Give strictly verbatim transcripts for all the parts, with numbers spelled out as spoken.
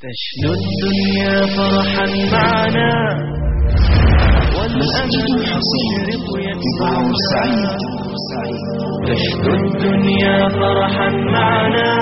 تشنو الدنيا فرحا معنا والأمل المشرق يتبعنا. تشنو الدنيا فرحا معنا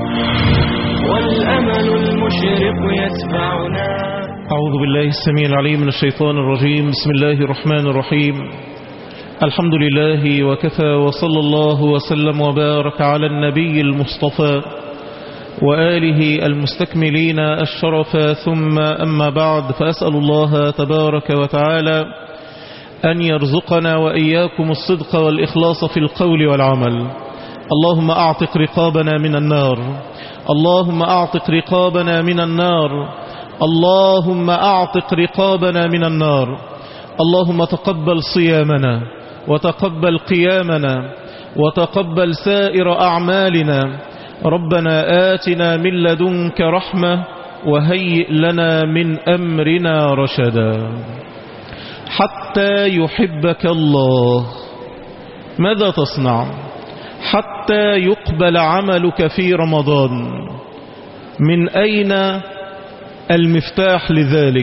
والأمل المشرق يتبعنا. أعوذ بالله السميع العليم من الشيطان الرجيم. بسم الله الرحمن الرحيم. الحمد لله وكفى، وصلى الله وسلم وبارك على النبي المصطفى وآله المستكملين الشرف، ثم أما بعد، فأسأل الله تبارك وتعالى أن يرزقنا وإياكم الصدق والإخلاص في القول والعمل. اللهم أعتق رقابنا من النار، اللهم أعتق رقابنا من النار، اللهم أعتق رقابنا من النار. اللهم تقبل صيامنا وتقبل قيامنا وتقبل سائر أعمالنا. ربنا آتنا من لدنك رحمة وهيئ لنا من أمرنا رشدا. حتى يحبك الله ماذا تصنع؟ حتى يقبل عملك في رمضان، من أين المفتاح لذلك؟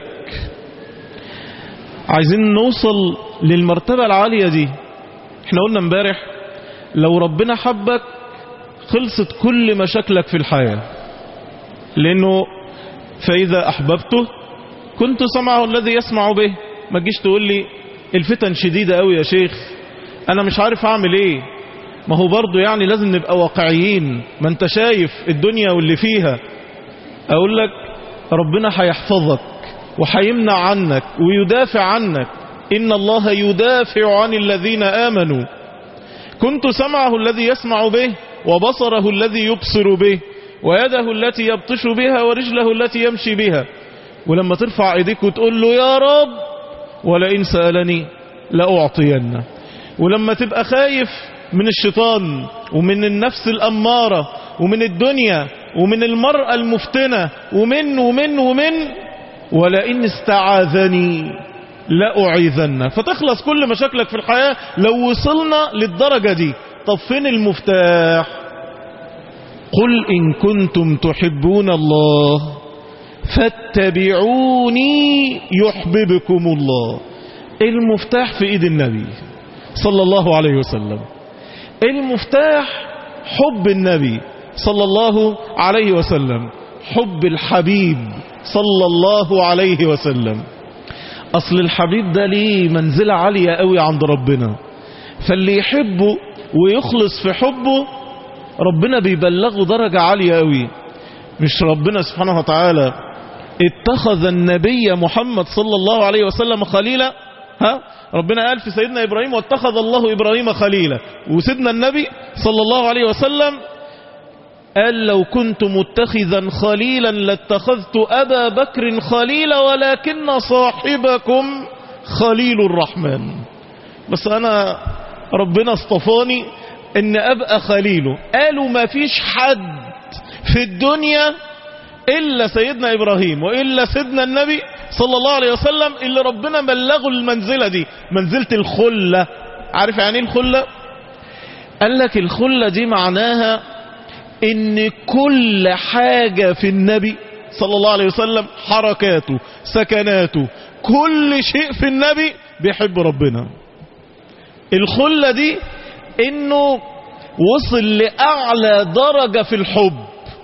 عايزين نوصل للمرتبة العالية دي. احنا قلنا امبارح لو ربنا حبك خلصت كل مشاكلك في الحياة، لأنه فإذا أحببته كنت سمعه الذي يسمع به. ما تجيش تقول لي الفتن شديدة قوي يا شيخ، أنا مش عارف أعمل إيه. ما هو برضو يعني لازم نبقى واقعيين، ما أنت شايف الدنيا واللي فيها. أقول لك ربنا هيحفظك وهيمنع عنك ويدافع عنك. إن الله يدافع عن الذين آمنوا. كنت سمعه الذي يسمع به، وبصره الذي يبصر به، ويده التي يبطش بها، ورجله التي يمشي بها. ولما ترفع ايديك وتقول له يا رب ولئن سألني لأعطينه. ولما تبقى خايف من الشيطان ومن النفس الأمارة ومن الدنيا ومن المرأة المفتنة ومن ومن ومن ولئن استعاذني لأعيذنه. فتخلص كل مشاكلك في الحياة لو وصلنا للدرجة دي. طب فين المفتاح؟ قل إن كنتم تحبون الله فاتبعوني يحببكم الله. المفتاح في ايد النبي صلى الله عليه وسلم. المفتاح حب النبي صلى الله عليه وسلم، حب الحبيب صلى الله عليه وسلم. أصل الحبيب ده ليه منزلة عالية قوي عند ربنا، فاللي يحبه ويخلص في حبه ربنا بيبلغه درجة عالية قوي. مش ربنا سبحانه وتعالى اتخذ النبي محمد صلى الله عليه وسلم خليلا؟ ها؟ ربنا قال في سيدنا إبراهيم واتخذ الله إبراهيم خليلا، وسيدنا النبي صلى الله عليه وسلم قال لو كنت متخذا خليلا لاتخذت أبا بكر خليلا ولكن صاحبكم خليل الرحمن. بس أنا ربنا اصطفاني ان ابقى خليله. قالوا ما فيش حد في الدنيا الا سيدنا ابراهيم والا سيدنا النبي صلى الله عليه وسلم اللي ربنا بلغوا المنزلة دي، منزلة الخلة. عارف يعني الخلة؟ قال لك الخلة دي معناها ان كل حاجة في النبي صلى الله عليه وسلم، حركاته، سكناته، كل شيء في النبي بيحب ربنا. الخلة دي انه وصل لأعلى درجة في الحب.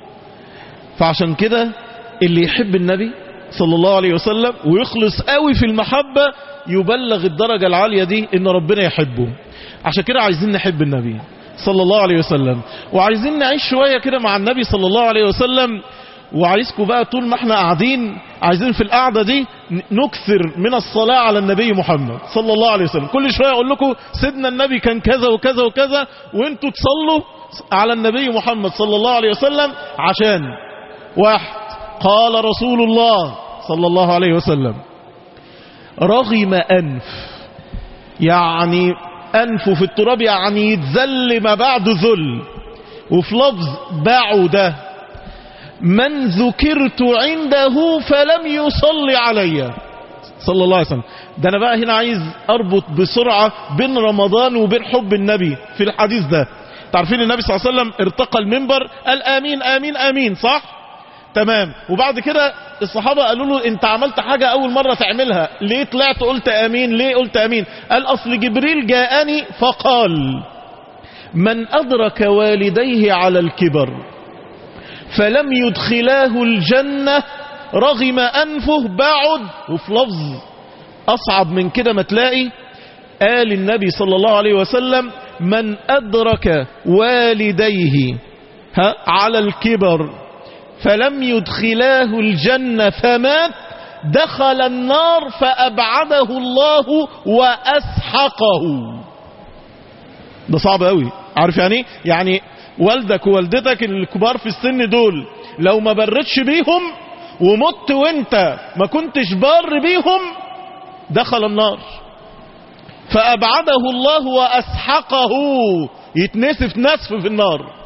فعشان كده اللي يحب النبي صلى الله عليه وسلم ويخلص قوي في المحبة يبلغ الدرجة العالية دي ان ربنا يحبه. عشان كده عايزين نحب النبي صلى الله عليه وسلم، وعايزين نعيش شوية كده مع النبي صلى الله عليه وسلم. وعايزكم بقى طول ما احنا قاعدين، عايزين في القعدة دي نكثر من الصلاة على النبي محمد صلى الله عليه وسلم. كل شوية اقول لكم سيدنا النبي كان كذا وكذا وكذا، وانتوا تصلوا على النبي محمد صلى الله عليه وسلم. عشان واحد، قال رسول الله صلى الله عليه وسلم رغم أنف، يعني أنفه في التراب، يعني يتذل ما بعد ذل. وفي لفظ بعد من ذكرت عنده فلم يصلي علي صلى الله عليه وسلم. ده أنا بقى هنا عايز أربط بسرعة بين رمضان وبين حب النبي في الحديث ده. تعرفين النبي صلى الله عليه وسلم ارتقى المنبر قال آمين آمين آمين، صح؟ تمام. وبعد كده الصحابة قالوا له انت عملت حاجة اول مرة تعملها، ليه طلعت قلت امين؟ ليه قلت امين؟ قال اصل جبريل جاءني فقال من ادرك والديه على الكبر فلم يدخلاه الجنة رغم انفه بعد. وفي لفظ اصعب من كده ما تلاقي، قال النبي صلى الله عليه وسلم من ادرك والديه ها على الكبر فلم يدخلاه الجنة فمات دخل النار فأبعده الله وأسحقه. ده صعب قوي. عارف يعني؟ يعني والدك ووالدتك الكبار في السن دول لو ما برتش بيهم ومت وانت ما كنتش بار بيهم دخل النار فأبعده الله وأسحقه، يتنسف نسف في النار.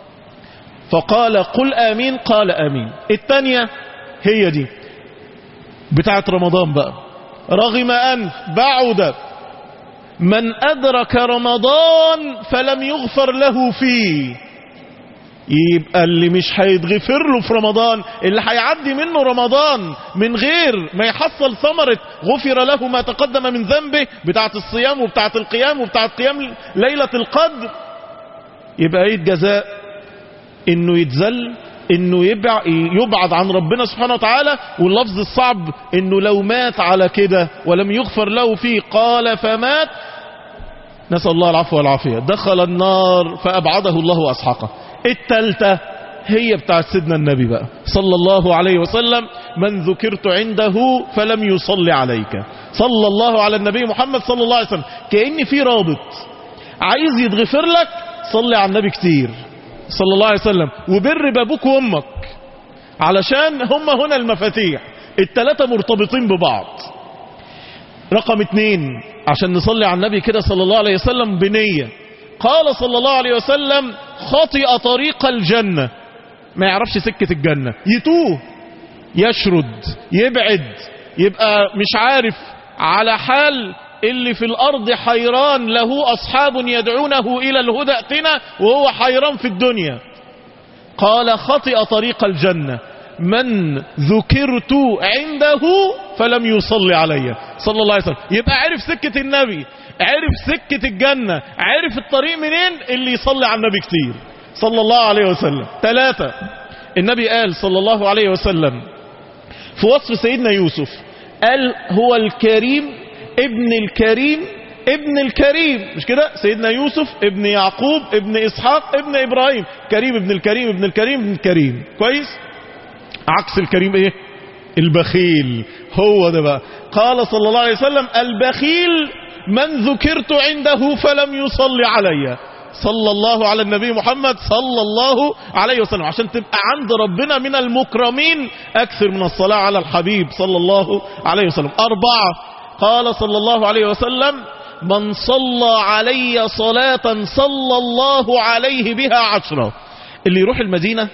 فقال قل آمين، قال آمين. الثانية هي دي بتاعت رمضان بقى، رغم أنف بعد من أدرك رمضان فلم يغفر له فيه. يبقى اللي مش هيتغفر له في رمضان، اللي هيعدي منه رمضان من غير ما يحصل ثمرة غفر له ما تقدم من ذنبه، بتاعت الصيام وبتاعت القيام وبتاعت قيام ليلة القدر، يبقى ايه الجزاء؟ انه يتذل، انه يبعد عن ربنا سبحانه وتعالى. واللفظ الصعب انه لو مات على كده ولم يغفر له فيه، قال فمات نسأل الله العفو والعافية دخل النار فأبعده الله وأسحقه. التالتة هي بتاعت سيدنا النبي بقى صلى الله عليه وسلم، من ذكرت عنده فلم يصلي عليك. صلى الله على النبي محمد صلى الله عليه وسلم. كأن في رابط، عايز يتغفر لك صلي على النبي كتير صلى الله عليه وسلم، وبر بابوك وامك، علشان هم هنا المفاتيح. التلاتة مرتبطين ببعض. رقم اتنين، عشان نصلي على النبي كده صلى الله عليه وسلم بنية. قال صلى الله عليه وسلم خطئ طريق الجنة، ما يعرفش سكة الجنة، يتوه، يشرد، يبعد، يبقى مش عارف، على حال اللي في الأرض حيران له أصحاب يدعونه إلى الهدى ائتنا، وهو حيران في الدنيا. قال خطئ طريق الجنة من ذكرت عنده فلم يصلي علي صلى الله عليه وسلم. يبقى عرف سكة النبي، عرف سكة الجنة، عرف الطريق منين، اللي يصلي على النبي كتير صلى الله عليه وسلم. ثلاثة، النبي قال صلى الله عليه وسلم في وصف سيدنا يوسف، قال هو الكريم ابن الكريم ابن الكريم، مش كده؟ سيدنا يوسف ابن يعقوب ابن إسحاق ابن إبراهيم، كريم ابن الكريم ابن الكريم ابن الكريم. كويس؟ عكس الكريم ايه؟ البخيل. هو ده بقى. قال صلى الله عليه وسلم البخيل من ذكرت عنده فلم يصلي علي. صلى الله على النبي محمد صلى الله عليه وسلم، عشان تبقى عند ربنا من المكرمين أكثر من الصلاة على الحبيب صلى الله عليه وسلم. أربعة، قال صلى الله عليه وسلم من صلى علي صلاة صلى الله عليه بها عشرة. اللي يروح المدينة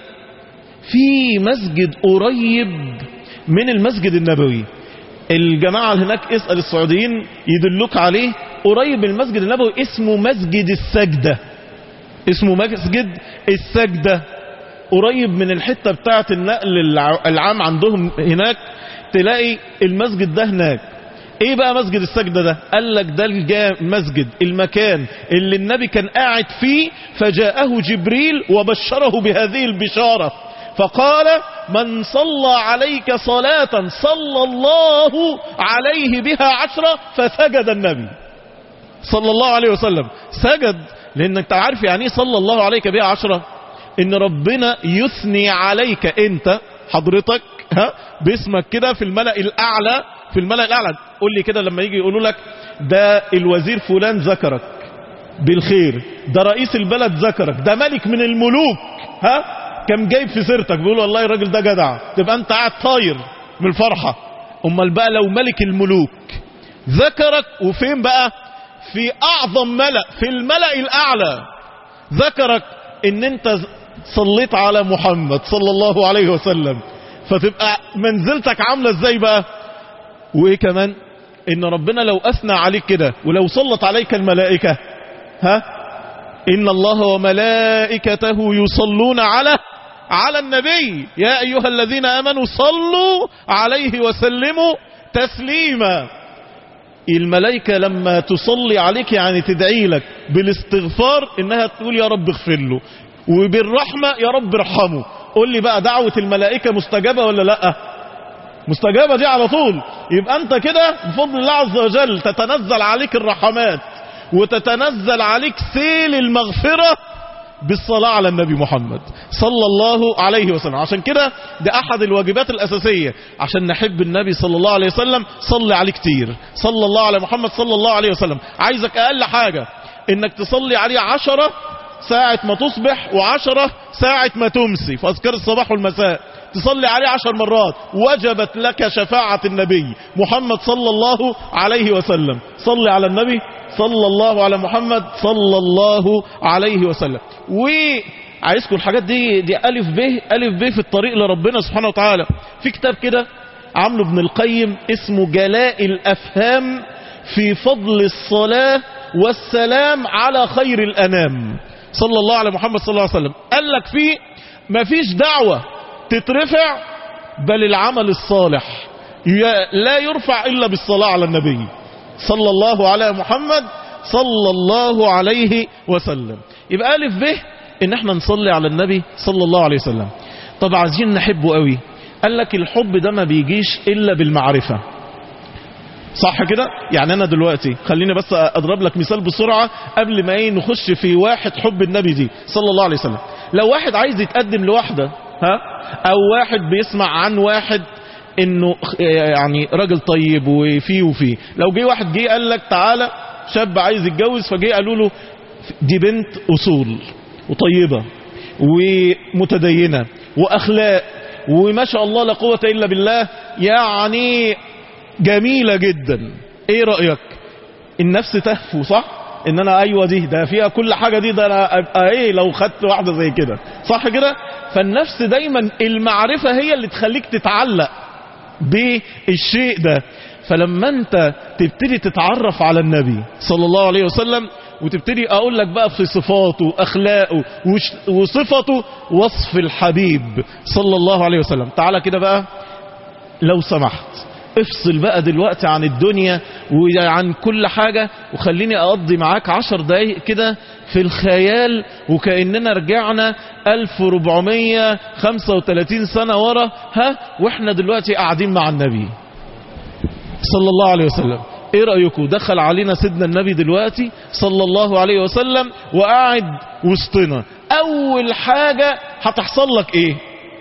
في مسجد قريب من المسجد النبوي، الجماعة هناك اسأل السعوديين يدلوك عليه، قريب من المسجد النبوي، اسمه مسجد السجدة. اسمه مسجد السجدة، قريب من الحتة بتاعة النقل العام عندهم هناك، تلاقي المسجد ده هناك. ايه بقى مسجد السجدة ده؟ قال لك ده المسجد المكان اللي النبي كان قاعد فيه فجاءه جبريل وبشره بهذه البشارة، فقال من صلى عليك صلاة صلى الله عليه بها عشرة، فسجد النبي صلى الله عليه وسلم. سجد لأنك تعرف يعني صلى الله عليك بها عشرة، إن ربنا يثني عليك أنت حضرتك ها باسمك كده في الملأ الأعلى. في الملأ الأعلى قول لي كده لما يجي يقولوا لك ده الوزير فلان ذكرك بالخير، ده رئيس البلد ذكرك، ده ملك من الملوك ها كم جايب في سيرتك، بيقول والله الراجل ده جدع، تبقى انت قاعد طاير من الفرحة. امال بقى لو ملك الملوك ذكرك، وفين بقى؟ في اعظم ملأ، في الملأ الاعلى، ذكرك ان انت صليت على محمد صلى الله عليه وسلم، فتبقى منزلتك عاملة ازاي بقى؟ وايه كمان؟ ان ربنا لو اثنى عليك كده ولو صلت عليك الملائكة، ها ان الله وملائكته يصلون على على النبي يا أيها الذين آمنوا صلوا عليه وسلموا تسليما. الملائكة لما تصلي عليك يعني تدعي لك بالاستغفار إنها تقول يا رب اغفر له، وبالرحمة يا رب ارحمه. قول لي بقى دعوة الملائكة مستجابة ولا لأ؟ مستجابة دي على طول. يبقى أنت كده بفضل الله عز وجل تتنزل عليك الرحمات وتتنزل عليك سيل المغفرة بالصلاة على النبي محمد صلى الله عليه وسلم. عشان كده ده أحد الواجبات الأساسية عشان نحب النبي صلى الله عليه وسلم. صلي عليه كتير، صلى الله على محمد صلى الله عليه وسلم. عايزك أقل حاجة إنك تصلي عليه عشرة ساعة ما تصبح وعشرة ساعة ما تمسي في أذكار الصباح والمساء. تصلي عليه عشر مرات وجبت لك شفاعة النبي محمد صلى الله عليه وسلم. صلي على النبي صلى الله على محمد صلى الله عليه وسلم. وعايزكم الحاجات دي دي ألف ب ألف ب في الطريق لربنا سبحانه وتعالى. في كتاب كده عامله ابن القيم اسمه جلاء الأفهام في فضل الصلاة والسلام على خير الأنام صلى الله على محمد صلى الله عليه وسلم. قال لك فيه مفيش دعوة تترفع بل العمل الصالح لا يرفع إلا بالصلاة على النبي صلى الله على محمد صلى الله عليه وسلم. يبقى ألف به إن احنا نصلي على النبي صلى الله عليه وسلم. طب عايزين نحبه قوي. قال لك الحب ده ما بيجيش إلا بالمعرفة، صح كده؟ يعني أنا دلوقتي خليني بس أضرب لك مثال بسرعة قبل ما ايه نخش في واحد حب النبي دي صلى الله عليه وسلم. لو واحد عايز يتقدم لواحدة ها، أو واحد بيسمع عن واحد انه يعني راجل طيب وفيه وفيه، لو جه واحد جه قال لك تعالى شاب عايز يتجوز، فجه قالوا له دي بنت أصول وطيبة ومتدينة وأخلاق وما شاء الله لا قوة إلا بالله، يعني جميلة جدا، ايه رأيك؟ النفس تهفو صح؟ ان انا ايوه دي ده فيها كل حاجة دي، ده انا ابقى ايه لو خدت واحدة زي كده، صح كده؟ فالنفس دايما المعرفة هي اللي تخليك تتعلق بالشيء ده. فلما انت تبتدي تتعرف على النبي صلى الله عليه وسلم وتبتدي اقول لك بقى في صفاته اخلاقه وصفته وصف الحبيب صلى الله عليه وسلم. تعالى كده بقى لو سمحت افصل بقى دلوقتي عن الدنيا وعن كل حاجة، وخليني اقضي معاك عشر دقايق كده في الخيال وكأننا رجعنا ألف وأربعمية وخمسة وثلاثين سنة ورا، ها، واحنا دلوقتي قاعدين مع النبي صلى الله عليه وسلم. ايه رأيكم؟ دخل علينا سيدنا النبي دلوقتي صلى الله عليه وسلم وقاعد وسطنا، اول حاجة هتحصل لك ايه؟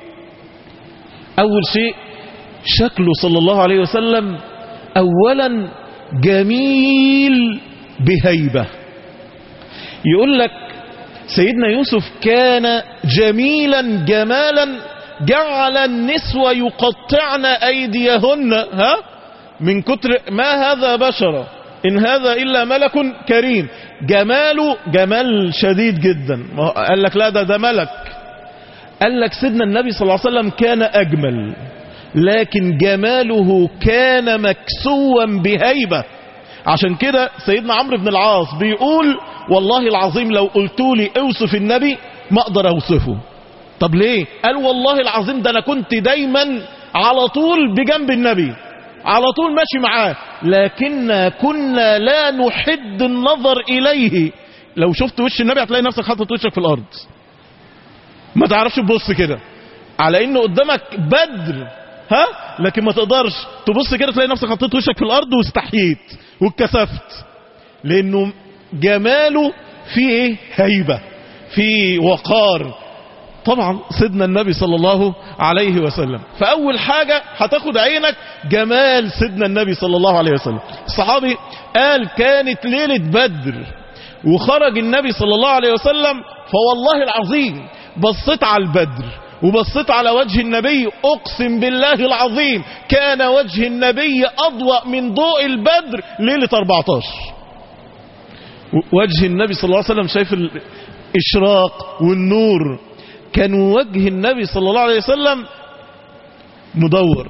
اول شيء شكله صلى الله عليه وسلم اولا جميل بهيبة. يقول لك سيدنا يوسف كان جميلا جمالا جعل النسوة يقطعن ايديهن ها من كتر ما هذا بشرا ان هذا الا ملك كريم. جماله جمال شديد جدا. قال لك لا ده ده ملك. قال لك سيدنا النبي صلى الله عليه وسلم كان اجمل، لكن جماله كان مكسوا بهيبة. عشان كده سيدنا عمرو بن العاص بيقول والله العظيم لو قلتولي اوصف النبي ما اقدر اوصفه. طب ليه؟ قال والله العظيم ده انا كنت دايما على طول بجنب النبي، على طول ماشي معاه، لكن كنا لا نحد النظر اليه. لو شفت وش النبي هتلاقي نفسك حاطط وشك في الارض، ما تعرفش تبص كده على انه قدامك بدر، ها، لكن ما تقدرش تبص كده تلاقي نفسك حطيت وشك في الارض واستحييت واتكسفت، لانه جماله فيه ايه؟ هيبة، فيه وقار. طبعا سيدنا النبي صلى الله عليه وسلم. فاول حاجة هتاخد عينك جمال سيدنا النبي صلى الله عليه وسلم. الصحابي قال كانت ليلة بدر وخرج النبي صلى الله عليه وسلم، فوالله العظيم بصيت على البدر وبصيت على وجه النبي، اقسم بالله العظيم كان وجه النبي اضوأ من ضوء البدر ليلة أربعتاشر. وجه النبي صلى الله عليه وسلم شايف الاشراق والنور. كان وجه النبي صلى الله عليه وسلم مدور.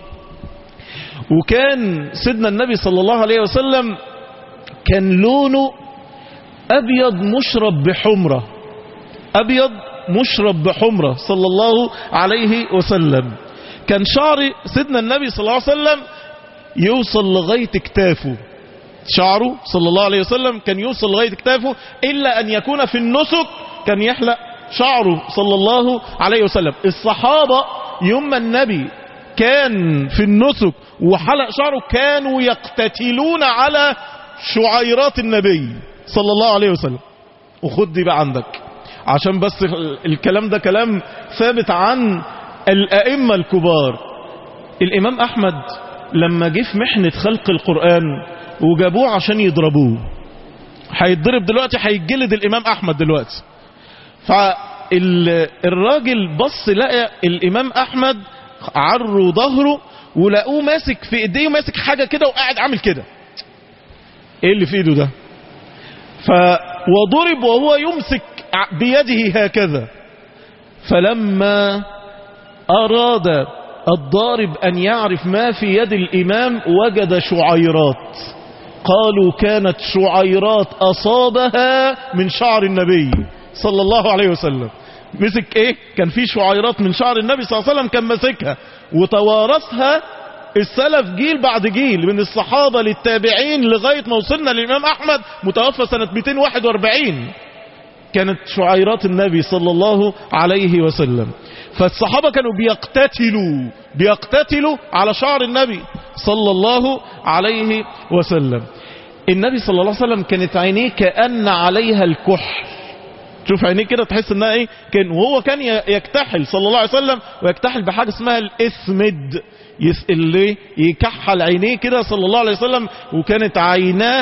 وكان سيدنا النبي صلى الله عليه وسلم كان لونه ابيض مشرب بحمرة، ابيض مشرب بحمرة صلى الله عليه وسلم. كان شعر سيدنا النبي صلى الله عليه وسلم يوصل لغاية كتافه، شعره صلى الله عليه وسلم كان يوصل لغاية كتافه، إلا أن يكون في النسك كان يحلق شعره صلى الله عليه وسلم. الصحابة يوم النبي كان في النسك وحلق شعره كانوا يقتتلون على شعيرات النبي صلى الله عليه وسلم. وخد دي بقى عندك عشان بس الكلام ده كلام ثابت عن الأئمة الكبار. الإمام أحمد لما جه في محنة خلق القرآن وجابوه عشان يضربوه، هيتضرب دلوقتي، هيتجلد الإمام أحمد دلوقتي. فالراجل بص لقى الإمام أحمد عروا ظهره ولقوه ماسك في ايديه وماسك حاجة كده وقاعد عامل كده. ايه اللي في ايده ده؟ ف وضرب وهو يمسك بيده هكذا. فلما أراد الضارب أن يعرف ما في يد الإمام وجد شعيرات، قالوا كانت شعيرات أصابها من شعر النبي صلى الله عليه وسلم. مسك ايه؟ كان في شعيرات من شعر النبي صلى الله عليه وسلم كان مسكها وتوارثها السلف جيل بعد جيل من الصحابة للتابعين لغاية ما وصلنا للإمام أحمد متوفى سنة مئتين وواحد وأربعين. كانت شعيرات النبي صلى الله عليه وسلم. فالصحابة كانوا بيقتتلوا بيقتتلوا على شعر النبي صلى الله عليه وسلم. النبي صلى الله عليه وسلم كانت عينيه كأن عليها الكحل. شوف عينيه كده تحس انها ايه كان، وهو كان يكتحل صلى الله عليه وسلم، ويكتحل بحاجة اسمها الاسمد اللي يكحل عينيه كده صلى الله عليه وسلم. وكانت عيناه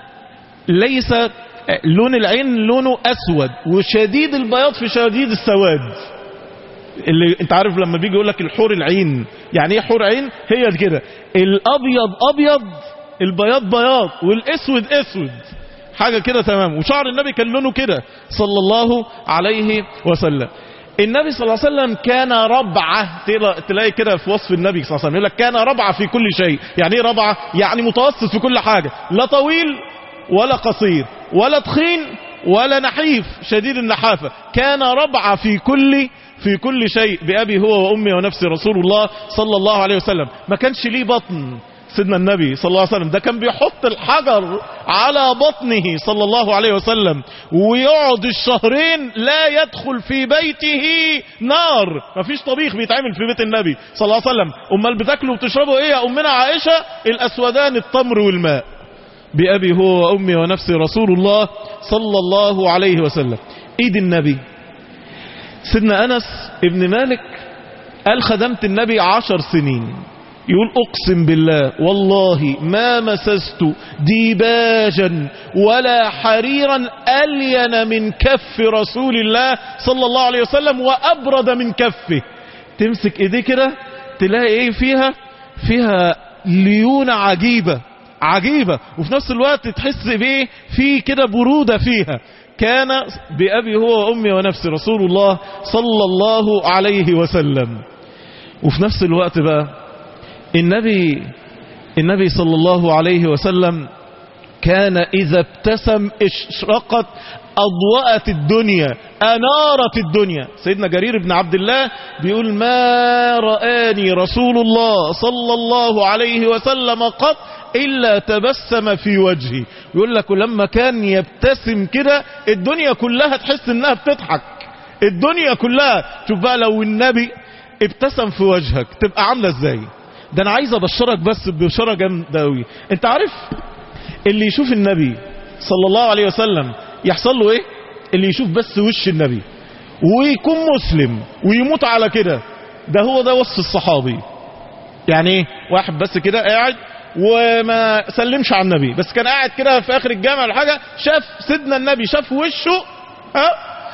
ليس لون العين لونه اسود وشديد البياض في شديد السواد. اللي انت عارف لما بيجي يقول لك الحور العين، يعني ايه حور عين؟ هي كده الابيض ابيض البياض بياض والاسود اسود، حاجة كده تمام. وشعر النبي كان لونه كده صلى الله عليه وسلم. النبي صلى الله عليه وسلم كان ربعة، تلاقي كده في وصف النبي صلى الله عليه وسلم يقول لك كان ربعة في كل شيء. يعني ايه ربعة؟ يعني متوسط في كل حاجة، لا طويل ولا قصير ولا تخين ولا نحيف شديد النحافة. كان ربعة في كل في كل شيء. بأبي هو وأمي ونفسي رسول الله صلى الله عليه وسلم. ما كانش ليه بطن سيدنا النبي صلى الله عليه وسلم، ده كان بيحط الحجر على بطنه صلى الله عليه وسلم ويقعد الشهرين لا يدخل في بيته نار. ما فيش طبيخ بيتعمل في بيت النبي صلى الله عليه وسلم. امال بتاكلوا وبتشربوا ايه يا امنا عائشة؟ الاسودان التمر والماء. بأبي هو وأمي ونفسي رسول الله صلى الله عليه وسلم. ايد النبي. سيدنا أنس ابن مالك قال خدمت النبي عشر سنين، يقول أقسم بالله والله ما مسست ديباجا ولا حريرا ألين من كف رسول الله صلى الله عليه وسلم وأبرد من كفه. تمسك ايديه كده تلاقي ايه فيها؟ فيها ليونة عجيبة عجيبة، وفي نفس الوقت تحس بايه؟ في كده برودة فيها. كان بأبي هو وأمي ونفسي رسول الله صلى الله عليه وسلم. وفي نفس الوقت بقى النبي النبي صلى الله عليه وسلم كان إذا ابتسم اشرقت أضوأت الدنيا أنارت الدنيا. سيدنا جرير بن عبد الله بيقول ما رآني رسول الله صلى الله عليه وسلم قط إلا تبسم في وجهي. يقول لك ولما كان يبتسم كده الدنيا كلها تحس انها بتضحك، الدنيا كلها. شوف بقى لو النبي ابتسم في وجهك تبقى عاملة ازاي؟ ده انا عايز ابشرك بس ببشرة جامدة قوي. انت عارف اللي يشوف النبي صلى الله عليه وسلم يحصل له ايه؟ اللي يشوف بس وش النبي ويكون مسلم ويموت على كده، ده هو ده وصف الصحابي. يعني ايه؟ واحد بس كده قاعد وما سلمش على النبي، بس كان قاعد كده في اخر الجامع ولا حاجه، شاف سيدنا النبي، شاف وشه ها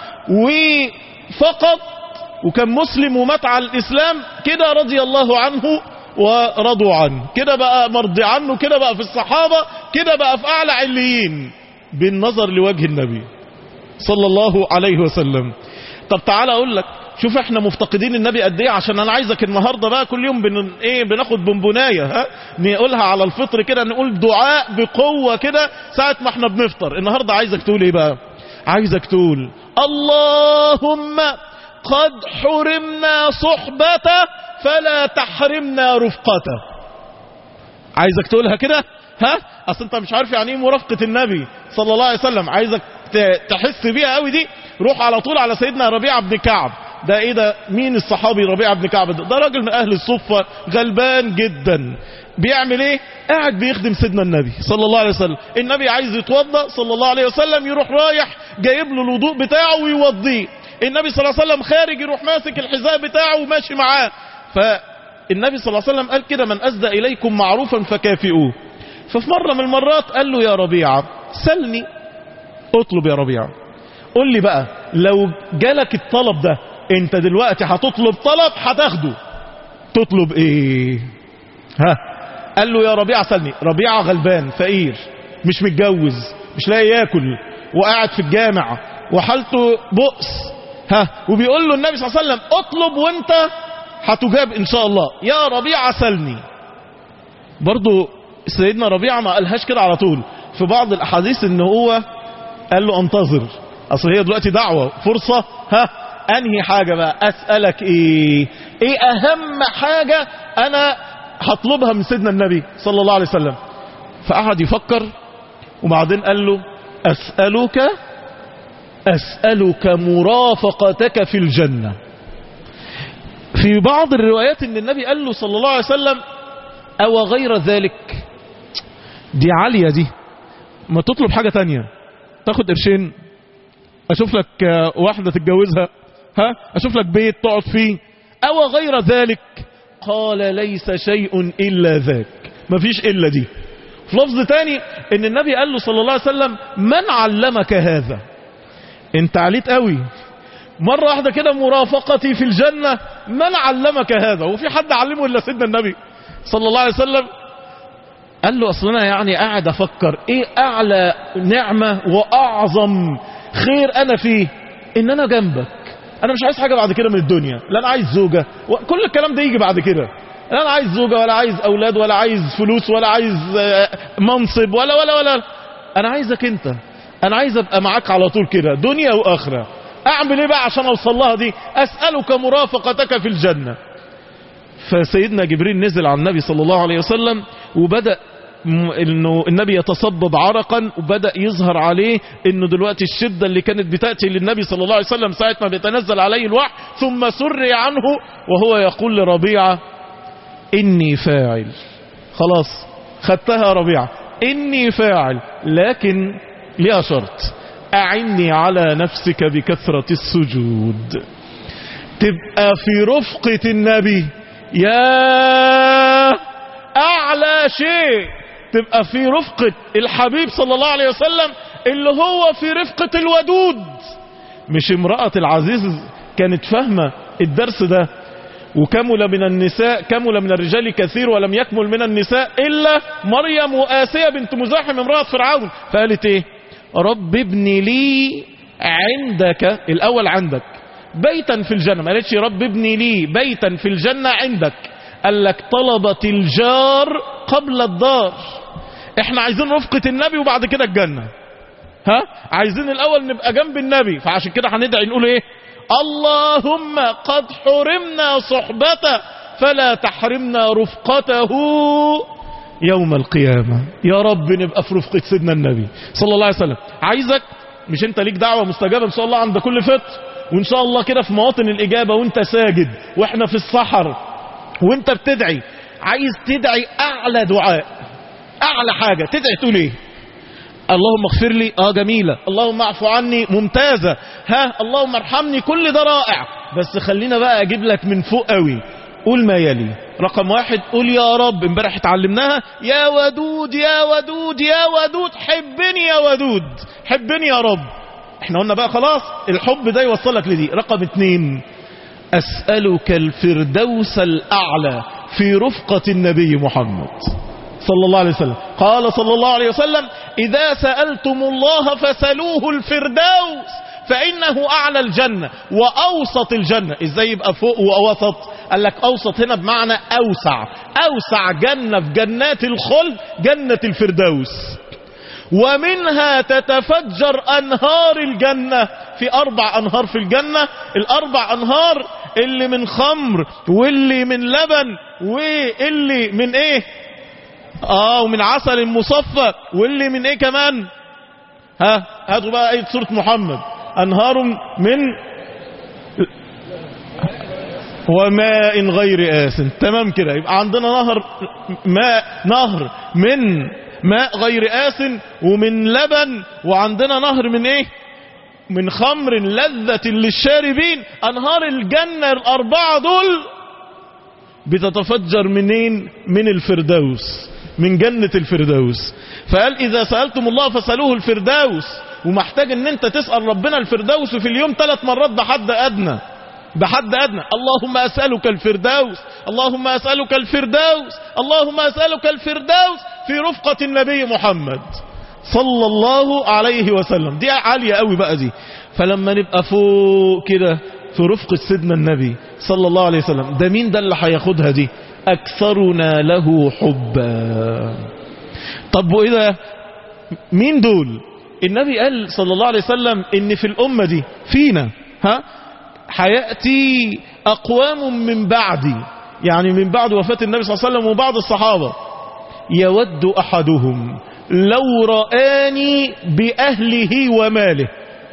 وفقط، وكان مسلم ومات على الاسلام كده رضي الله عنه ورضوا عنه، كده بقى مرضي عنه، كده بقى في الصحابه، كده بقى في اعلى عليين بالنظر لوجه النبي صلى الله عليه وسلم. طب تعالى اقول لك، شوف احنا مفتقدين النبي قد ايه، عشان انا عايزك النهارده بقى كل يوم بن ايه بناخد بونبونايه ها نقولها على الفطر كده، نقول دعاء بقوه كده ساعه ما احنا بنفطر. النهارده عايزك تقول ايه بقى؟ عايزك تقول اللهم قد حرمنا صحبته فلا تحرمنا رفقته. عايزك تقولها كده، ها؟ اصل انت مش عارف يعني ايه مرافقة النبي صلى الله عليه وسلم، عايزك تحس بيها قوي دي. روح على طول على سيدنا ربيعة بن كعب. ده ايه ده؟ مين الصحابي ربيعة بن كعب ده؟ ده راجل من اهل الصفة، غلبان جدا. بيعمل ايه؟ قاعد بيخدم سيدنا النبي صلى الله عليه وسلم. النبي عايز يتوضأ صلى الله عليه وسلم، يروح رايح جايب له الوضوء بتاعه ويوضيه. النبي صلى الله عليه وسلم خارج، يروح ماسك الحذاء بتاعه وماشي معاه. فالنبي صلى الله عليه وسلم قال كده: من أسدى إليكم معروفا فكافئوه. ففي مرة من المرات قال له: يا ربيعة سلني، اطلب يا ربيعة، قل لي بقى لو جالك الطلب ده، انت دلوقتي هتطلب طلب هتاخده، تطلب ايه؟ ها؟ قال له: يا ربيعة سلني. ربيعة غلبان فقير، مش متجوز، مش لاقي ياكل، وقاعد في الجامع وحالته بؤس، ها؟ وبيقول له النبي صلى الله عليه وسلم: اطلب وانت هتجاب ان شاء الله، يا ربيعة سلني. برضو سيدنا ربيعة ما قالهاش كده على طول. في بعض الاحاديث ان هو قال له: انتظر، اصل هي دلوقتي دعوة فرصة، ها؟ انهي حاجة بقى؟ اسألك ايه؟ ايه اهم حاجة انا هطلبها من سيدنا النبي صلى الله عليه وسلم؟ فقعد يفكر، وبعدين قال له: اسألك اسألك مرافقتك في الجنة. في بعض الروايات ان النبي قال له صلى الله عليه وسلم: او غير ذلك. دي عالية دي، ما تطلب حاجة تانية، تاخد قرشين، اشوف لك واحدة تتجوزها، ها؟ اشوف لك بيت تقعد فيه، او غير ذلك. قال: ليس شيء الا ذاك، مفيش الا دي. في لفظ تاني ان النبي قال له صلى الله عليه وسلم: من علمك هذا؟ انت عليت قوي، مرة واحدة كده مرافقتي في الجنة، من علمك هذا؟ وفي حد علمه الا سيدنا النبي صلى الله عليه وسلم. قال له: اصلنا يعني قاعد افكر ايه اعلى نعمة واعظم خير انا فيه، ان انا جنبك. انا مش عايز حاجة بعد كده من الدنيا، لا انا عايز زوجة، كل الكلام ده يجي بعد كده. لا انا عايز زوجة، ولا عايز اولاد، ولا عايز فلوس، ولا عايز منصب، ولا ولا ولا انا عايزك انت. انا عايز ابقى معاك على طول كده، دنيا واخرة. اعمل ايه بقى عشان اوصل لها دي؟ اسألك مرافقتك في الجنة. فسيدنا جبريل نزل على النبي صلى الله عليه وسلم، وبدأ انه النبي يتصبب عرقا، وبدأ يظهر عليه انه دلوقتي الشدة اللي كانت بتأتي للنبي صلى الله عليه وسلم ساعة ما بيتنزل عليه الوحي، ثم سري عنه وهو يقول لربيعة: اني فاعل. خلاص خدتها ربيعة، اني فاعل، لكن ليها شرط: اعني على نفسك بكثرة السجود. تبقى في رفقة النبي، يا اعلى شيء، تبقى في رفقة الحبيب صلى الله عليه وسلم، اللي هو في رفقة الودود. مش امرأة العزيز كانت فاهمة الدرس ده. وكمل من النساء كمل من الرجال كثير ولم يكمل من النساء إلا مريم وآسيا بنت مزاحم امرأة فرعون. فقالت ايه؟ رب ابن لي عندك، الاول عندك بيتا في الجنة، ما قالتش رب ابن لي بيتا في الجنة عندك. قال لك طلبت الجار قبل الدار. احنا عايزين رفقة النبي وبعد كده الجنة، ها؟ عايزين الاول نبقى جنب النبي. فعشان كده هندعي نقول ايه؟ اللهم قد حرمنا صحبته فلا تحرمنا رفقته يوم القيامة. يا رب نبقى في رفقة سيدنا النبي صلى الله عليه وسلم. عايزك، مش انت ليك دعوة مستجابة ان شاء الله عند كل فطر، وان شاء الله كده في مواطن الاجابة وانت ساجد، واحنا في السحر وانت بتدعي، عايز تدعي اعلى دعاء، اعلى حاجة تدعي تقول ايه؟ اللهم اغفر لي، اه جميلة. اللهم اعفو عني، ممتازة. ها؟ اللهم ارحمني، كل ده رائع. بس خلينا بقى اجيب لك من فوق قوي. قول ما يلي. رقم واحد، قول يا رب، امبارح اتعلمناها، يا ودود يا ودود يا ودود، حبني يا ودود، حبني يا رب. احنا قلنا بقى خلاص الحب ده يوصلك لدي. رقم اتنين، اسألك الفردوس الاعلى في رفقة النبي محمد صلى الله عليه وسلم. قال صلى الله عليه وسلم: إذا سألتم الله فسألوه الفردوس فإنه أعلى الجنة وأوسط الجنة. إزاي يبقى فوق وأوسط؟ قال لك أوسط هنا بمعنى أوسع. أوسع جنة في جنات الخلد جنة الفردوس، ومنها تتفجر أنهار الجنة. في أربع أنهار في الجنة، الأربع أنهار اللي من خمر واللي من لبن واللي من إيه آه ومن عسل مصفى واللي من إيه كمان. ها هاتوا بقى آية سورة محمد. أنهار من وماء غير آسن. تمام كده، يبقى عندنا نهر ماء نهر من ماء غير آسن ومن لبن، وعندنا نهر من ايه من خمر لذة للشاربين. أنهار الجنة الأربعة دول بتتفجر منين؟ من الفردوس، من جنة الفردوس. فقال إذا سألتم الله فسألوه الفردوس، ومحتاج ان انت تسأل ربنا الفردوس في اليوم ثلاث مرات بحد أدنى بحد أدنى. اللهم أسألك الفردوس، اللهم أسألك الفردوس، اللهم أسألك الفردوس في رفقة النبي محمد صلى الله عليه وسلم. دي عالية قوي بقى دي. فلما نبقى فوق كده في رفقة سيدنا النبي صلى الله عليه وسلم، ده مين ده اللي هياخدها دي؟ أكثرنا له حبا. طب وإذا مين دول؟ النبي قال صلى الله عليه وسلم إن في الأمة دي فينا ها حيأتي أقوام من بعدي، يعني من بعد وفاة النبي صلى الله عليه وسلم وبعض الصحابة، يود أحدهم لو رآني بأهله وماله.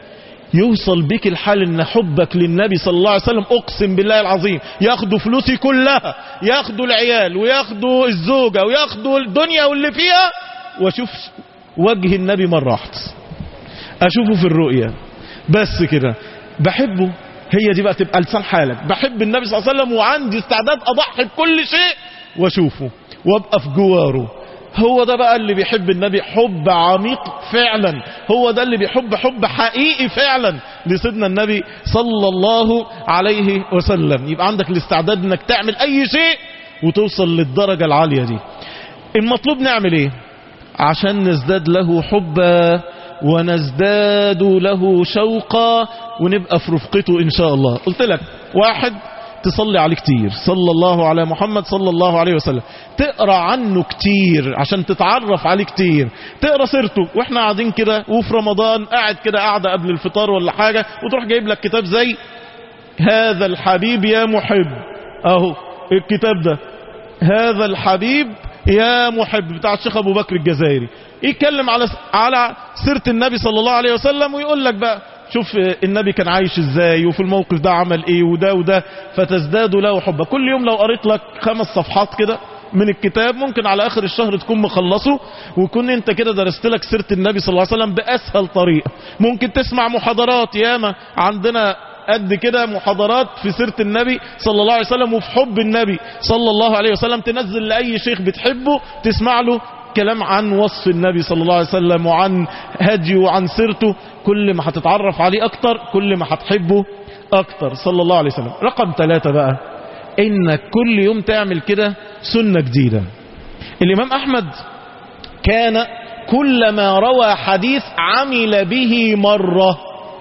يوصل بك الحال ان حبك للنبي صلى الله عليه وسلم اقسم بالله العظيم ياخدوا فلوسي كلها، ياخدوا العيال وياخدوا الزوجة وياخدوا الدنيا واللي فيها، واشوف وجه النبي مرة واحدة، اشوفه في الرؤية بس كده بحبه. هي دي بقى تبقى لسان حالك، بحب النبي صلى الله عليه وسلم وعندي استعداد اضحي بكل شيء واشوفه وابقى في جواره. هو ده بقى اللي بيحب النبي حب عميق فعلا، هو ده اللي بيحب حب حقيقي فعلا لسيدنا النبي صلى الله عليه وسلم. يبقى عندك الاستعداد انك تعمل اي شيء وتوصل للدرجة العالية دي. المطلوب نعمل ايه عشان نزداد له حبا ونزداد له شوقا ونبقى في رفقته ان شاء الله؟ قلت لك واحد، تصلي عليه كتير صلى الله على محمد صلى الله عليه وسلم، تقرأ عنه كتير عشان تتعرف عليه كتير، تقرأ سيرته واحنا قاعدين كده وفي رمضان قاعد كده قاعدة قبل الفطار ولا حاجة وتروح جايب لك كتاب زي هذا الحبيب يا محب، اهو الكتاب ده هذا الحبيب يا محب بتاع الشيخ ابو بكر الجزائري، يتكلم على على سيرة النبي صلى الله عليه وسلم ويقول لك بقى شوف النبي كان عايش ازاي وفي الموقف ده عمل ايه وده وده، فتزداد له حبا. كل يوم لو قريت لك خمس صفحات كده من الكتاب ممكن على اخر الشهر تكون مخلصه وكون انت كده درست لك سيرة النبي صلى الله عليه وسلم باسهل طريقة. ممكن تسمع محاضرات، ياما عندنا قد كده محاضرات في سيرة النبي صلى الله عليه وسلم وفي حب النبي صلى الله عليه وسلم. تنزل لأي شيخ بتحبه تسمع له كلام عن وصف النبي صلى الله عليه وسلم وعن هديه وعن سيرته. كل ما هتتعرف عليه اكتر كل ما هتحبه اكتر صلى الله عليه وسلم. رقم ثلاثة بقى انك كل يوم تعمل كده سنة جديدة. الامام احمد كان كلما روى حديث عمل به مرة،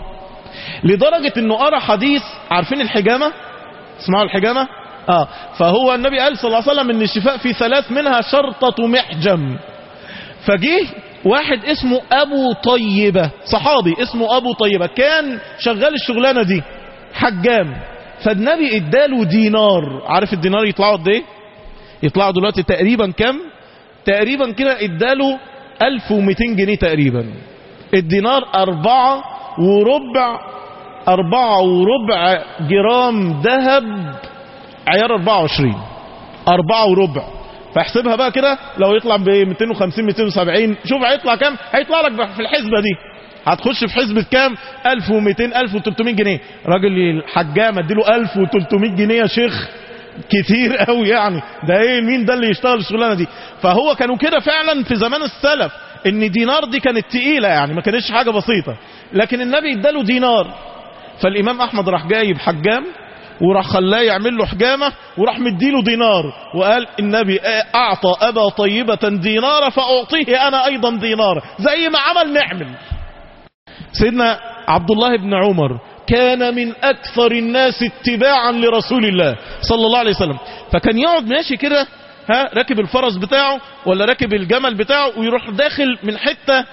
لدرجة انه قرأ حديث، عارفين الحجامة؟ اسمعوا الحجامة؟ اه فهو النبي قال صلى الله عليه وسلم ان الشفاء في ثلاث منها شرطة محجم. فجيه واحد اسمه ابو طيبة، صحابي اسمه ابو طيبة، كان شغال الشغلانة دي حجام. فالنبي اداله دينار. عارف الدينار يطلعوا قد ايه؟ يطلعوا دلوقتي تقريبا كم؟ تقريبا كده اداله الف ومئتين جنيه تقريبا. الدينار اربعة وربع اربعة وربع جرام ذهب عيار اربعة وعشرين، اربعة وربع. فاحسبها بقى كده لو يطلع ب مئتين وخمسين مئتين وسبعين، شوف هيطلع كام؟ هيطلع لك في الحسبة دي هتخش في حسبة كام؟ الف ومئتين الف وثلاثمئة جنيه. راجل الحجام اديله الف وثلاثمئة جنيه يا شيخ، كتير قوي يعني. ده ايه مين ده اللي يشتغل الشغلانه دي؟ فهو كانوا كده فعلا في زمان السلف، ان دينار دي كانت تقيله يعني ما كانتش حاجه بسيطه، لكن النبي اداله دينار. فالامام احمد راح جايب حجام وراح خلاه يعمل له حجامه وراح مديله دينار، وقال النبي اعطى ابا طيبه دينار فاعطيه انا ايضا دينار، زي ما عمل نعمل. سيدنا عبد الله بن عمر كان من اكثر الناس اتباعا لرسول الله صلى الله عليه وسلم، فكان يقعد ماشي كده ها راكب الفرس بتاعه ولا راكب الجمل بتاعه ويروح داخل من حته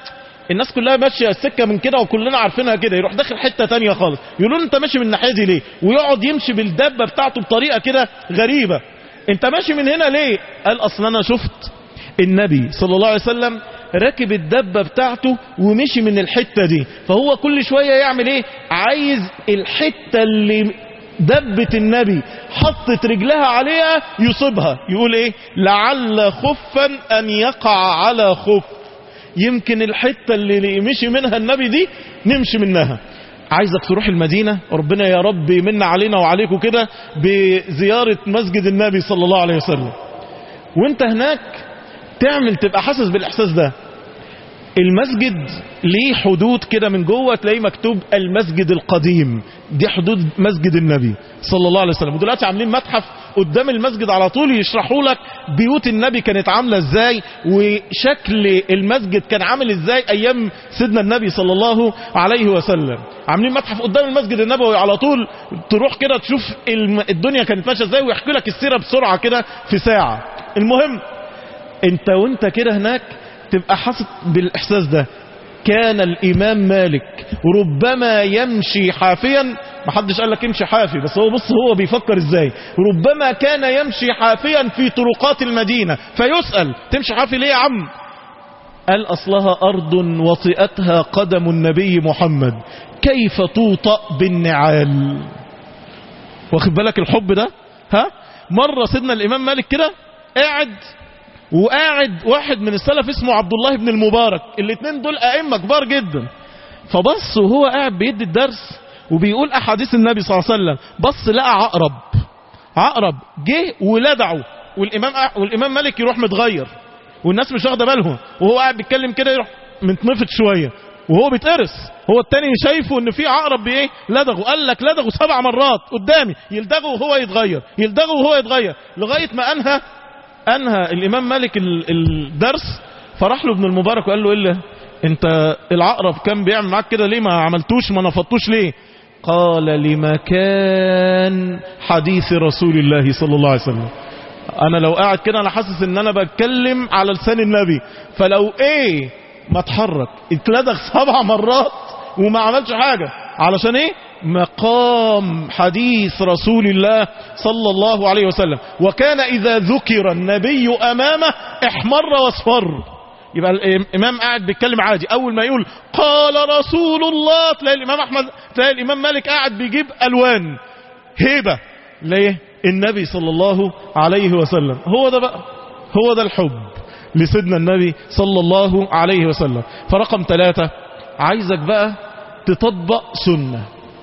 الناس كلها ماشيه السكه من كده وكلنا عارفينها كده، يروح داخل حته تانية خالص، يقولوا له انت ماشي من الناحيه دي ليه؟ ويقعد يمشي بالدبه بتاعته بطريقه كده غريبه، انت ماشي من هنا ليه؟ قال اصل انا شفت النبي صلى الله عليه وسلم راكب الدبه بتاعته ومشي من الحته دي، فهو كل شويه يعمل ايه؟ عايز الحته اللي دبة النبي حطت رجلها عليها يصيبها، يقول ايه؟ لعل خفا ان يقع على خف، يمكن الحتة اللي مشي منها النبي دي نمشي منها. عايزك تروح المدينة، ربنا يا رب يمن علينا وعليكم كده بزيارة مسجد النبي صلى الله عليه وسلم، وانت هناك تعمل تبقى حاسس بالاحساس ده. المسجد ليه حدود كده من جوه تلاقيه مكتوب المسجد القديم، دي حدود مسجد النبي صلى الله عليه وسلم. ودلوقتي عاملين متحف قدام المسجد على طول يشرحوا لك بيوت النبي كانت عاملة ازاي وشكل المسجد كان عامل ازاي ايام سيدنا النبي صلى الله عليه وسلم. عاملين متحف قدام المسجد النبوي على طول، تروح كده تشوف الدنيا كانت ماشيه ازاي ويحكي لك السيرة بسرعة كده في ساعة. المهم انت وانت كده هناك تبقى حاسس بالاحساس ده. كان الامام مالك ربما يمشي حافيا، محدش قال لك امشي حافي، بس هو بص هو بيفكر ازاي، ربما كان يمشي حافيا في طرقات المدينة فيسأل تمشي حافي ليه يا عم؟ قال اصلها ارض وطئتها قدم النبي محمد كيف توطأ بالنعال. واخد بالك الحب ده؟ ها مرة سيدنا الامام مالك كده قاعد، وقاعد واحد من السلف اسمه عبد الله بن المبارك، الاثنين دول ائمه كبار جدا، فبص وهو قاعد بيدي الدرس وبيقول احاديث النبي صلى الله عليه وسلم، بص لقى عقرب عقرب جه ولدعه، والامام والامام مالك يروح متغير والناس مش واخده بالهم، وهو قاعد بيتكلم كده يروح متنفض شويه وهو بيتقرص، هو التاني شايفه ان في عقرب بايه لدغه، قال لك لدغه سبع مرات قدامي، يلدغه وهو يتغير يلدغه وهو يتغير، لغايه ما انهى انهى الامام مالك الدرس. فراح له ابن المبارك وقال له ايه انت العقرب كان بيعمل معاك كده ليه؟ ما عملتوش ما نفضتوش ليه؟ قال لمكان حديث رسول الله صلى الله عليه وسلم، انا لو قاعد كده انا حاسس ان انا بتكلم على لسان النبي، فلو ايه ما اتحرك اتلدغ سبع مرات وما عملش حاجة، علشان ايه؟ مقام حديث رسول الله صلى الله عليه وسلم. وكان إذا ذكر النبي أمامه احمر واصفر، يبقى الإمام قاعد بيتكلم عادي، أول ما يقول قال رسول الله تلاقي الإمام أحمد تلاقي الإمام مالك قاعد بيجيب ألوان هيبة. ليه؟ النبي صلى الله عليه وسلم. هو ده بقى هو ده الحب لسيدنا النبي صلى الله عليه وسلم. فرقم ثلاثة، عايزك بقى تطبق سنة،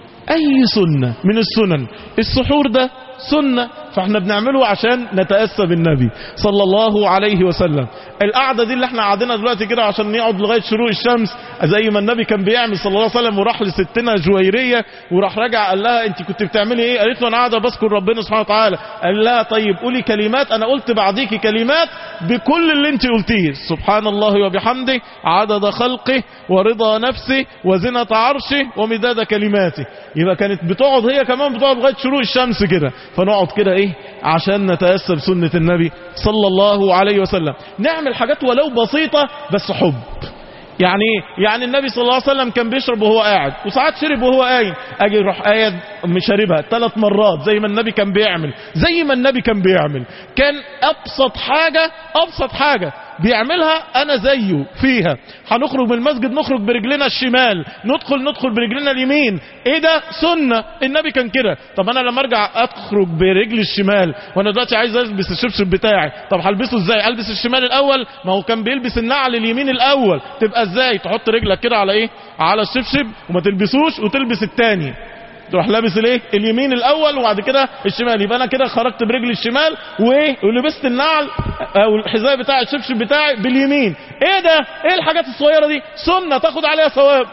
اي سنة من السنن. السحور ده سنة فاحنا بنعمله عشان نتأسى بالنبي صلى الله عليه وسلم. القعدة دي اللي احنا قاعدينها دلوقتي كده عشان نقعد لغاية شروق الشمس زي ما النبي كان بيعمل صلى الله عليه وسلم، وراح لستنا جويرية وراح رجع قال لها انت كنت بتعملي ايه؟ قالت له انا قاعدة بذكر ربنا سبحانه وتعالى. قال لها طيب قولي كلمات، انا قلت بعديكي كلمات بكل اللي انت قلتيه، سبحان الله وبحمده عدد خلقه ورضا نفسه وزنة عرشه ومداد كلماته. يبقى كانت بتقعد هي كمان بتقعد لغاية شروق الشمس كده، فنقعد كده ايه عشان نتأسى بسنة النبي صلى الله عليه وسلم. نعمل حاجات ولو بسيطة بس حب. يعني يعني النبي صلى الله عليه وسلم كان بيشرب وهو قاعد، وساعات شرب وهو قايم، اجي يروح قاعد مشاربها ثلاث مرات زي ما النبي كان بيعمل زي ما النبي كان بيعمل كان ابسط حاجة ابسط حاجة بيعملها انا زيه فيها. هنخرج من المسجد نخرج برجلنا الشمال، ندخل ندخل برجلنا اليمين، ايه ده؟ سنة النبي كان كده. طب انا لما ارجع اخرج برجلي الشمال وانا دلوقتي عايز البس الشبشب بتاعي، طب هلبسه ازاي؟ البس الشمال الاول، ما هو كان بيلبس النعل اليمين الاول. تبقى ازاي؟ تحط رجلك كده على ايه؟ على الشبشب وما تلبسوش وتلبس التاني، تروح لابس الايه؟ اليمين الاول وبعد كده الشمال. يبقى انا كده خرجت برجلي الشمال وايه؟ ولبست النعل او الحذاء بتاع الشبشب بتاعي باليمين. ايه ده؟ ايه الحاجات الصغيره دي؟ سنه تاخد عليها ثواب.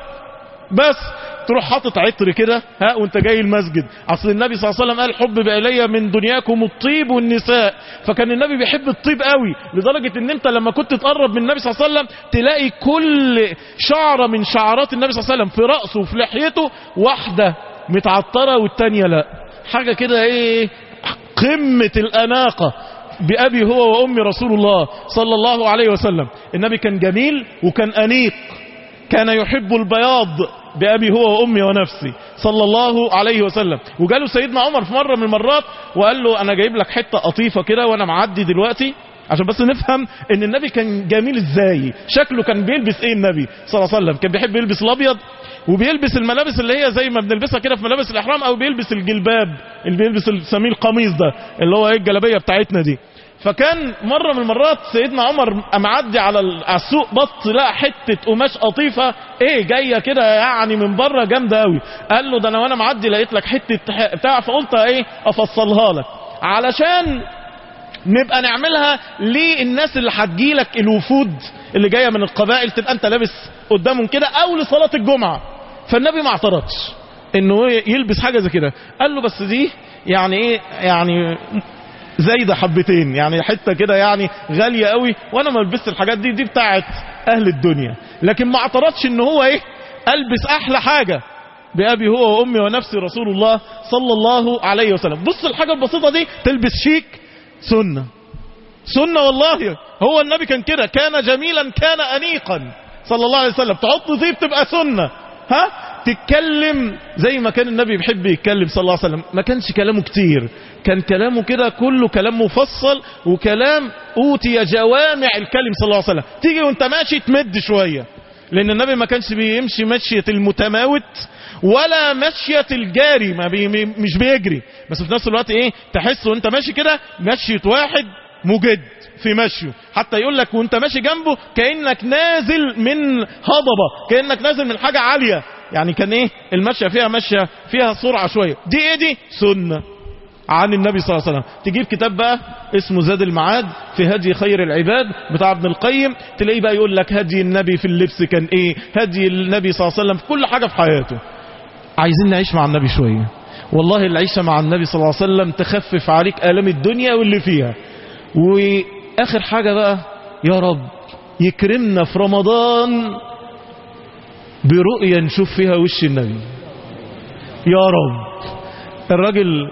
بس تروح حاطط عطر كده ها وانت جاي المسجد. اصل النبي صلى الله عليه وسلم قال حب الي من دنياكم الطيب والنساء، فكان النبي بيحب الطيب قوي لدرجه ان انت لما كنت تقرب من النبي صلى الله عليه وسلم تلاقي كل شعره من شعرات النبي صلى الله عليه وسلم في راسه وفي لحيته واحده متعطرة والتانية لا، حاجة كده ايه قمة الأناقة بأبي هو وأمي رسول الله صلى الله عليه وسلم. النبي كان جميل وكان أنيق، كان يحب البياض بأبي هو وأمي ونفسي صلى الله عليه وسلم. وجاله سيدنا عمر في مرة من المرات وقال له أنا جايب لك حتة قطيفة كده وأنا معدي دلوقتي عشان بس نفهم ان النبي كان جميل ازاي، شكله كان بيلبس ايه النبي صلى الله عليه وسلم. كان بيحب يلبس الابيض وبيلبس الملابس اللي هي زي ما بنلبسها كده في ملابس الاحرام، او بيلبس الجلباب اللي بيلبس السميه القميص ده اللي هو ايه الجلابيه بتاعتنا دي. فكان مرة من المرات سيدنا عمر معدي على السوق بط لقى حتة قماش قطيفة ايه جاية كده يعني من بره جامدة قوي. قال له ده انا وانا معدي لقيت لك حتة بتاع فقلت ايه افصلها لك علشان نبقى نعملها للناس اللي هتجيلك الوفود اللي جاية من القبائل تبقى انت لابس قدامهم كده او لصلاة الجمعة. فالنبي ما اعترضش انه يلبس حاجة زي كده. قال له بس دي يعني ايه يعني زايدة حبتين يعني حتة كده يعني غالية قوي وانا ما لبست الحاجات دي دي بتاعت اهل الدنيا. لكن ما اعترضش ان هو ايه البس احلى حاجة بأبي هو وأمي ونفسي رسول الله صلى الله عليه وسلم. بص الحاجة البسيطة دي تلبس شيك سنة سنة والله. هو النبي كان كده، كان جميلا كان أنيقا صلى الله عليه وسلم. تحط طيب تبقى سنة. ها تتكلم زي ما كان النبي بيحب يتكلم صلى الله عليه وسلم. ما كانش كلامه كتير، كان كلامه كده كله كلام مفصل وكلام أوتي جوامع الكلم صلى الله عليه وسلم. تيجي وانت ماشي تمد شوية، لأن النبي ما كانش بيمشي مشية المتماوت ولا مشية الجاري، ما بي مش بيجري، بس في نفس الوقت ايه تحس وانت ماشي كده مشية واحد مجد في مشيه. حتى يقول لك وانت ماشي جنبه كأنك نازل من هضبة، كأنك نازل من حاجة عالية. يعني كان ايه المشية فيها مشية فيها سرعة شوية. دي ايه دي سنة عن النبي صلى الله عليه وسلم. تجيب كتاب بقى اسمه زاد المعاد في هدي خير العباد بتاع ابن القيم، تلاقيه بقى يقول لك هدي النبي في اللبس كان ايه، هدي النبي صلى الله عليه وسلم في كل حاجة في حياته. عايزين نعيش مع النبي شوية والله. العيشة مع النبي صلى الله عليه وسلم تخفف عليك آلام الدنيا واللي فيها. وآخر حاجة بقى يا رب يكرمنا في رمضان برؤية نشوف فيها وش النبي يا رب. الراجل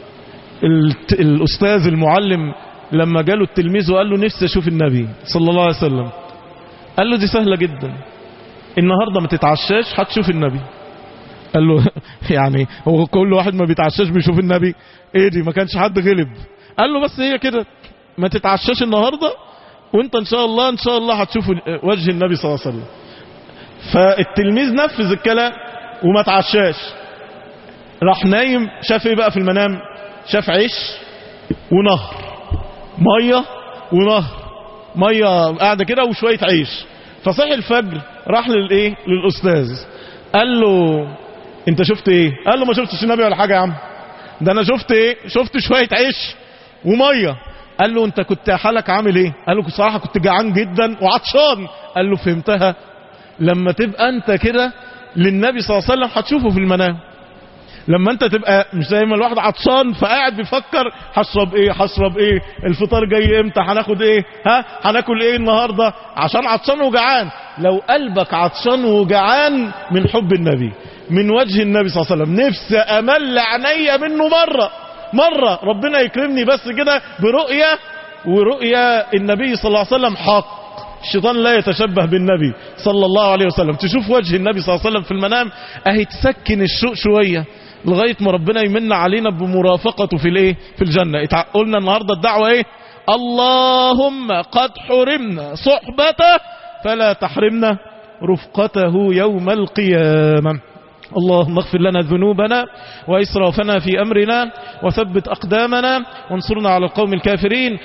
الأستاذ المعلم لما جاله التلميذ وقال له نفسي أشوف النبي صلى الله عليه وسلم، قال له دي سهلة جدا، النهاردة ما تتعشاش هتشوف النبي. قال له يعني هو كل واحد ما بيتعشاش بيشوف النبي ايه دي؟ ما كانش حد غلب. قال له بس هي كده، ما تتعشاش النهاردة وانت ان شاء الله ان شاء الله هتشوف وجه النبي صلى الله عليه وسلم. فالتلميذ نفذ الكلام وما تعشاش، راح نايم. شاف ايه بقى في المنام؟ شاف عيش ونهر، مية ونهر، مية قاعدة كده وشوية عيش. فصحي الفجر راح للايه للأستاذ قال له انت شفت ايه؟ قال له ما شفتش النبي ولا حاجة يا عم، ده انا شفت ايه؟ شفت شوية عيش ومية. قال له انت كنت حالك عامل ايه؟ قال له بصراحة كنت جعان جدا وعطشان. قال له فهمتها، لما تبقى انت كده للنبي صلى الله عليه وسلم هتشوفه في المنام. لما انت تبقى مش زي ما الواحد عطشان فقاعد بيفكر هشرب ايه هشرب ايه الفطار جاي امتى هناخد ايه ها هناكل ايه النهارده، عشان عطشان وجعان. لو قلبك عطشان وجعان من حب النبي من وجه النبي صلى الله عليه وسلم، نفسي امل عينيا منه مره مره ربنا يكرمني بس كده برؤيه، ورؤيه النبي صلى الله عليه وسلم حق. الشيطان لا يتشبه بالنبي صلى الله عليه وسلم. تشوف وجه النبي صلى الله عليه وسلم في المنام اهي تسكن الشوق شويه لغاية ما ربنا يمن علينا بمرافقته في الايه في الجنة. قلنا النهاردة الدعوة ايه؟ اللهم قد حرمنا صحبته فلا تحرمنا رفقته يوم القيامة. اللهم اغفر لنا ذنوبنا وإسرافنا في أمرنا وثبت أقدامنا وانصرنا على القوم الكافرين.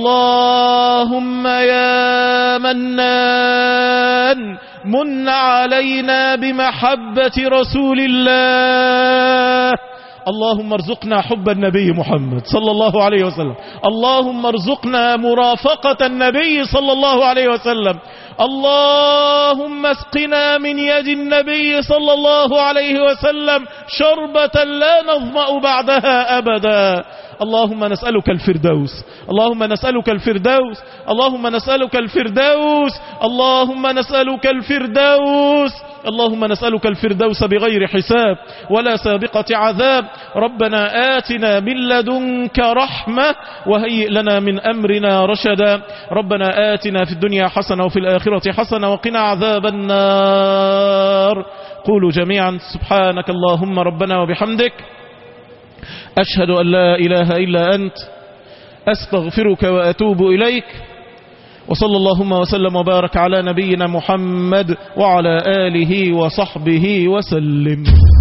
اللهم يا منان من علينا بمحبة رسول الله. اللهم ارزقنا حب النبي محمد صلى الله عليه وسلم. اللهم ارزقنا مرافقة النبي صلى الله عليه وسلم. اللهم اسقنا من يد النبي صلى الله عليه وسلم شربة لا نظمأ بعدها أبدا. اللهم نسألك الفردوس، اللهم نسألك الفردوس، اللهم نسألك الفردوس، اللهم نسألك الفردوس، اللهم نسألك الفردوس بغير حساب ولا سابقة عذاب. ربنا آتنا من لدنك رحمة وهيئ لنا من أمرنا رشدا. ربنا آتنا في الدنيا حسنة وفي الآخرة حسنة وقنا عذاب النار. قولوا جميعا سبحانك اللهم ربنا وبحمدك، أشهد أن لا إله إلا أنت، أستغفرك وأتوب إليك. وصلى اللهم وسلم وبارك على نبينا محمد وعلى آله وصحبه وسلم.